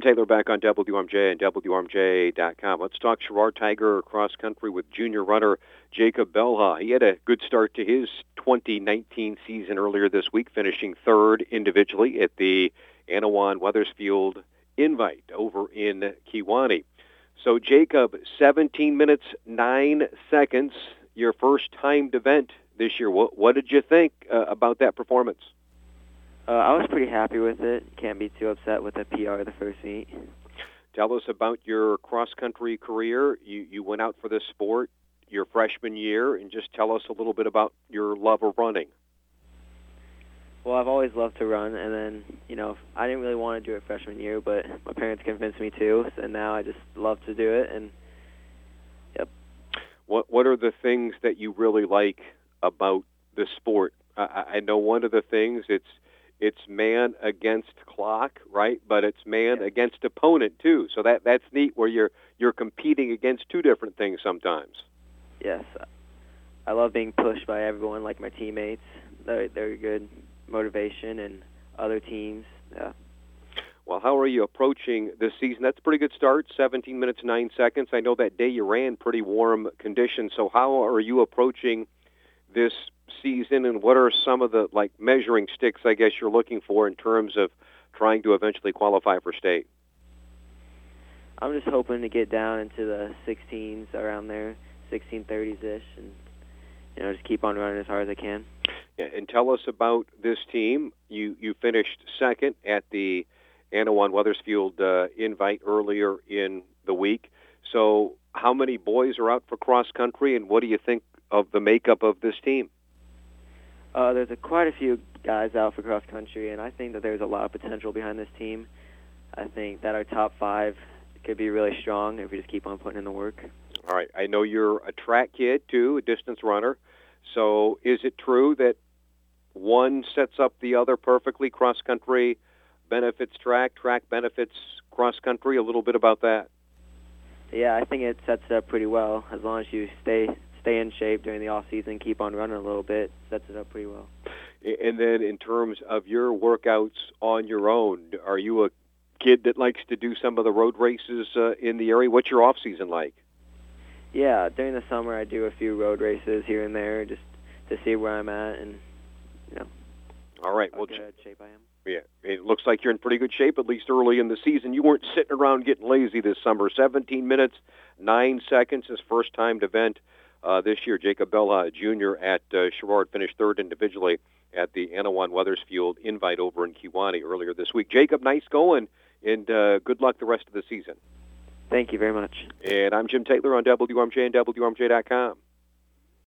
Taylor back on WRMJ and WRMJ.com. Let's talk Sherrard Tiger cross country with junior runner Jacob Belha. He had a good start to his 2019 season earlier this week, finishing third individually at the Anawan Wethersfield Invite over in Kewanee. So, Jacob, 17 minutes, 9 seconds, your first timed event this year. What did you think about that performance? I was pretty happy with it. Can't be too upset with the PR of the first meet. Tell us about your cross-country career. You went out for this sport your freshman year, and just tell us a little bit about your love of running. Well, I've always loved to run, and then, I didn't really want to do it freshman year, but my parents convinced me to, and now I just love to do it, and yep. What are the things that you really like about the sport? I know one of the things, it's man against clock, right? But it's man against opponent too. So that's neat, where you're competing against two different things sometimes. Yes, I love being pushed by everyone, like my teammates. They're good motivation, and other teams. Yeah. Well, how are you approaching this season? That's a pretty good start. 17 minutes 9 seconds. I know that day you ran pretty warm conditions. So how are you approaching this season, and what are some of the measuring sticks, I guess, you're looking for in terms of trying to eventually qualify for state? I'm just hoping to get down into the 16s, around there, 1630s-ish, and just keep on running as hard as I can. Yeah, and tell us about this team. You finished second at the Anawan Wethersfield Invite earlier in the week. So how many boys are out for cross country, and what do you think of the makeup of this team? There's quite a few guys out for cross country, and I think that there's a lot of potential behind this team. I think that our top 5 could be really strong if we just keep on putting in the work. All right. I know you're a track kid, too, a distance runner. So is it true that one sets up the other perfectly? Cross country benefits track benefits cross country. A little bit about that. Yeah, I think it sets it up pretty well. As long as you stay in shape during the off season, keep on running a little bit, sets it up pretty well. And then in terms of your workouts on your own, are you a kid that likes to do some of the road races in the area? What's your off season like? Yeah, during the summer I do a few road races here and there just to see where I'm at, and all right. how good shape I am. Yeah, it looks like you're in pretty good shape, at least early in the season. You weren't sitting around getting lazy this summer. 17 minutes, 9 seconds, his first timed event this year. Jacob Belha, junior at Sherrard, finished third individually at the Anawan Wethersfield Invite over in Kewanee earlier this week. Jacob, nice going, and good luck the rest of the season. Thank you very much. And I'm Jim Taylor on WRMJ and WRMJ.com.